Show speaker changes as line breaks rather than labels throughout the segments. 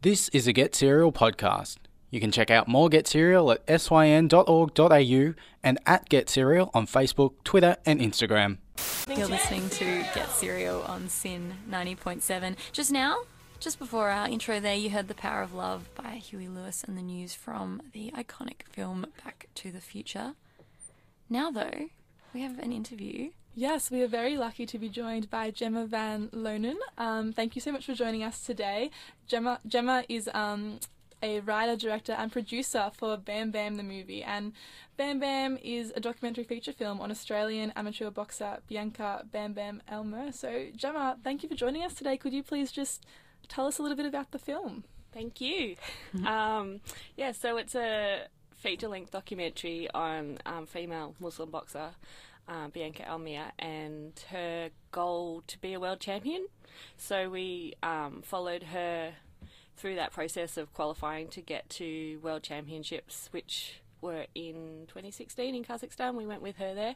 This is a Get Serial podcast. You can check out more Get Serial at syn.org.au and at Get Serial on Facebook, Twitter and Instagram.
You're listening to Get Serial on SYN 90.7. Just before our intro there, you heard The Power of Love by Huey Lewis and the news from the iconic film Back to the Future. Now, though, we have an interview.
Yes, we are very lucky to be joined by Gemma Van Lonen. Thank you so much for joining us today. Gemma is a writer, director and producer for Bam Bam the movie. And Bam Bam is a documentary feature film on Australian amateur boxer Bianca Bam Bam Elmer. So, Gemma, thank you for joining us today. Could you please just tell us a little bit about the film?
Thank you. So it's a feature-length documentary on female Muslim boxer Bianca Elmer and her goal to be a world champion. So we followed her through that process of qualifying to get to World Championships, which were in 2016 in Kazakhstan. We went with her there.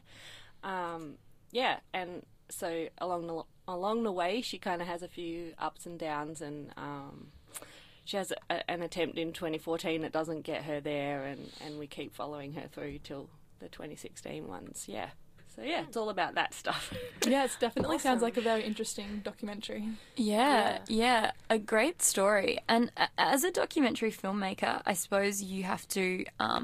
And so along the way, she kind of has a few ups and downs, and she has an attempt in 2014 that doesn't get her there, and we keep following her through till the 2016 ones. Yeah. So, it's all about that stuff.
Yeah, it definitely sounds like a very interesting documentary.
Yeah, a great story. And as a documentary filmmaker, I suppose you have to,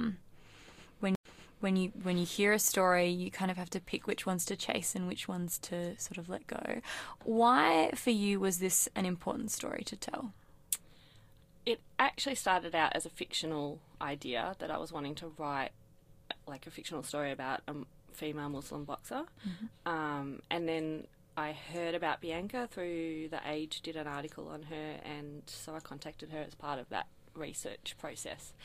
when you hear a story, you kind of have to pick which ones to chase and which ones to sort of let go. Why, for you, was this an important story to tell?
It actually started out as a fictional idea that I was wanting to write, like a fictional story about female Muslim boxer. And then I heard about Bianca through The Age, did an article on her, and so I contacted her as part of that research process.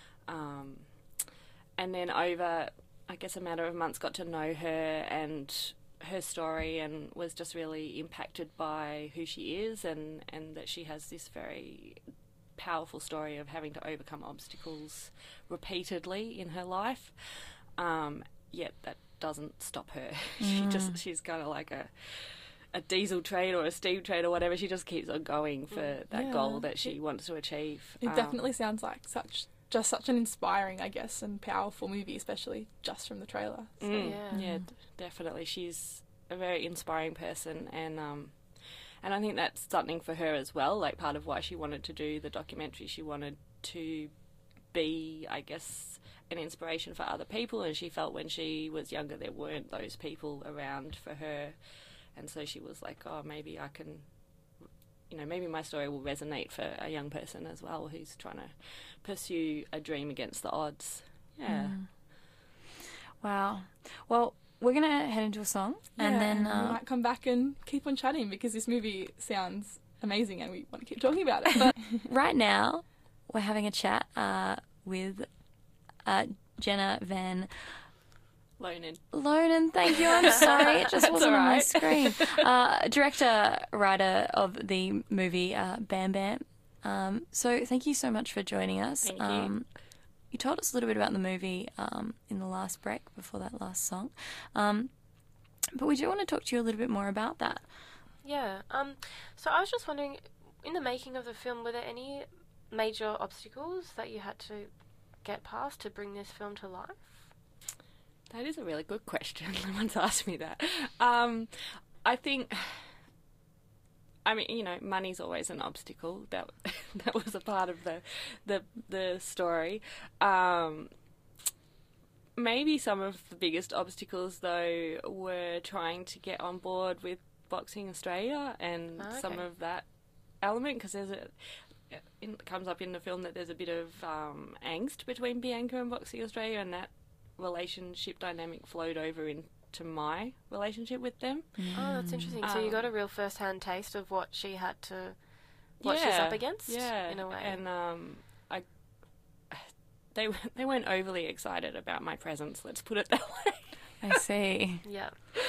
And then over, I guess, a matter of months, got to know her and her story, and was just really impacted by who she is, and that she has this very powerful story of having to overcome obstacles repeatedly in her life. Yet that doesn't stop her. She's kind of like a diesel train or a steam train or whatever. She just keeps on going for that goal that she wants to achieve.
It definitely sounds like such an inspiring, I guess, and powerful movie, especially just from the trailer. So.
Definitely. She's a very inspiring person, and I think that's something for her as well. Like, part of why she wanted to do the documentary, she wanted to be, I guess, an inspiration for other people, and she felt when she was younger there weren't those people around for her, and so she was like, oh, maybe I can, maybe my story will resonate for a young person as well who's trying to pursue a dream against the odds.
Wow. Well, we're going to head into a song, and then
we might come back and keep on chatting, because this movie sounds amazing and we want to keep talking about it. But
right now we're having a chat with Gemma Van Lonen, thank you. I'm sorry, it just wasn't on my screen. Director, writer of the movie Bam Bam. So thank you so much for joining us.
Thank you.
You told us a little bit about the movie in the last break before that last song. But we do want to talk to you a little bit more about that.
Yeah. So I was just wondering, in the making of the film, were there any major obstacles that you had to get past to bring this film to life?
That is a really good question. No one's asked me that. I think, money's always an obstacle. That was a part of the story. Maybe some of the biggest obstacles, though, were trying to get on board with Boxing Australia and some of that element, because it comes up in the film that there's a bit of angst between Bianca and Boxing Australia, and that relationship dynamic flowed over into my relationship with them.
Oh, that's interesting. So you got a real first-hand taste of what she had to, what she's up against, in a way.
And they weren't overly excited about my presence, let's put it that way.
I see.
Yeah.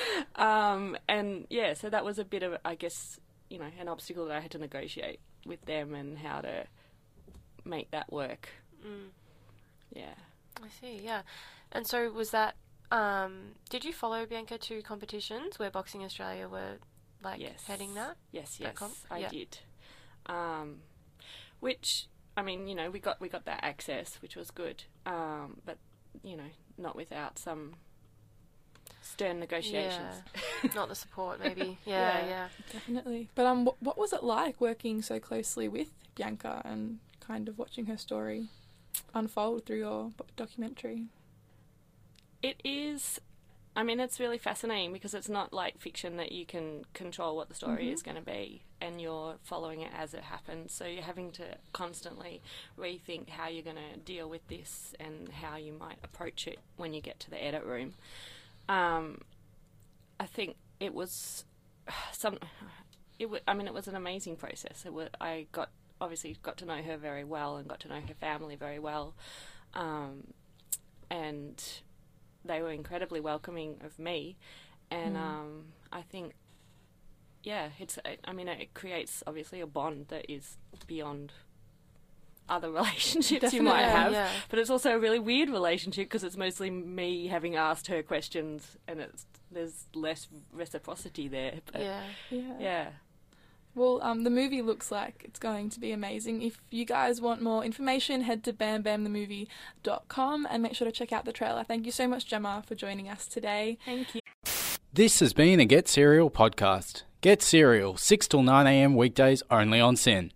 So that was a bit of, I guess, an obstacle that I had to negotiate with them, and how to make that work. Yeah.
I see, yeah. And so was that, did you follow Bianca to competitions where Boxing Australia were, heading that?
Yes, I did. which, I mean, you know, we got that access, which was good, but, you know, not without some stern negotiations.
Yeah. Not the support, maybe. Yeah.
Definitely. But what was it like working so closely with Bianca and kind of watching her story unfold through your documentary?
It is, I mean, it's really fascinating because it's not like fiction that you can control what the story is going to be, and you're following it as it happens. So you're having to constantly rethink how you're going to deal with this and how you might approach it when you get to the edit room. I think it was it was an amazing process. I obviously got to know her very well and got to know her family very well, and they were incredibly welcoming of me, and I think, yeah, it creates obviously a bond that is beyond other relationships you might have, but it's also a really weird relationship because it's mostly me having asked her questions, and there's less reciprocity there. But yeah.
Well, the movie looks like it's going to be amazing. If you guys want more information, head to bambamthemovie.com and make sure to check out the trailer. Thank you so much, Gemma, for joining us today.
Thank you.
This has been a Get Serial podcast. Get Serial, 6 till 9 a.m. weekdays only on SYN.